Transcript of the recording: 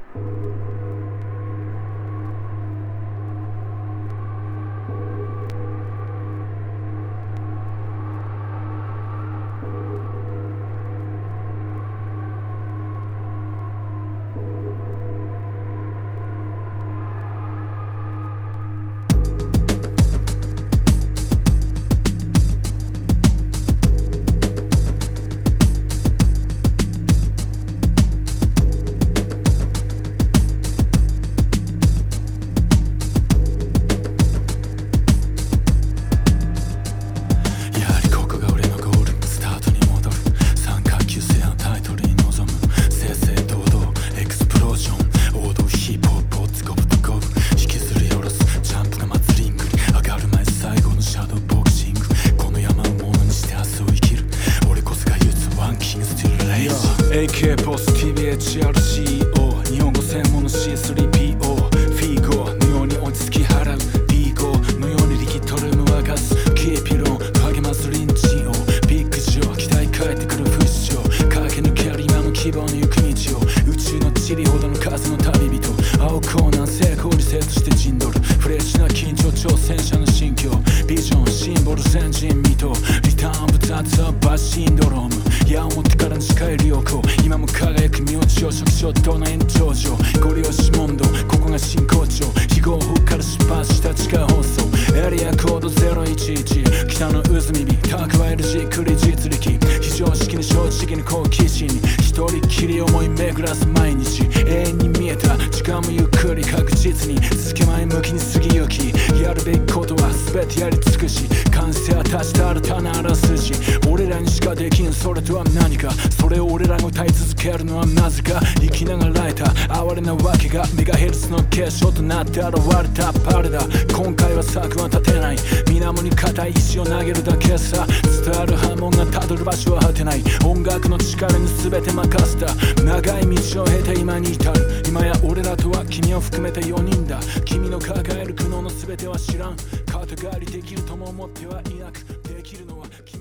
AK ボス TBHRCO 日本語専門の C3PO フィーゴのように落ち着き払う D5 のように力取るのはガスキーピロン励ますリンチをビッグジョー期待返ってくる不死鳥駆け抜ける今の希望の行く道を宇宙の塵ほどの数の旅人青コーナー成功にセットして陣取るフレッシュな緊張挑戦者の心境ビジョンシンボル前人未到リターン不雑はバシンドローム矢を持ってからの視界良好今も輝く身を朝食ショットの延長上ゴリ押し問答ここが真骨頂非合法から出発した地下放送エリアコード011北の渦耳蓄えるじっくり実力非常識に正直に好奇心に一人きり思い巡らす毎日永遠に見えた時間もゆっくり確実に続け前向きに過ぎゆきやるべきことは全てやり尽くし完成は立ちた新たなあらすじ俺らにしかできんそれとは何かそれを俺らが歌い続けるのはなぜか生きながらえた哀れなわけがメガヘルツの結晶となって現れたパレだ今回は策は立てない水面に硬い石を投げるだけさ伝わる波紋がたどる場所は果てない音楽の力に全て任せた長い道を経て今に至る今や俺らとは君を含めて4人だ君の抱える苦悩の全ては知らん肩代わりできるとも思ってはいなくできるのは君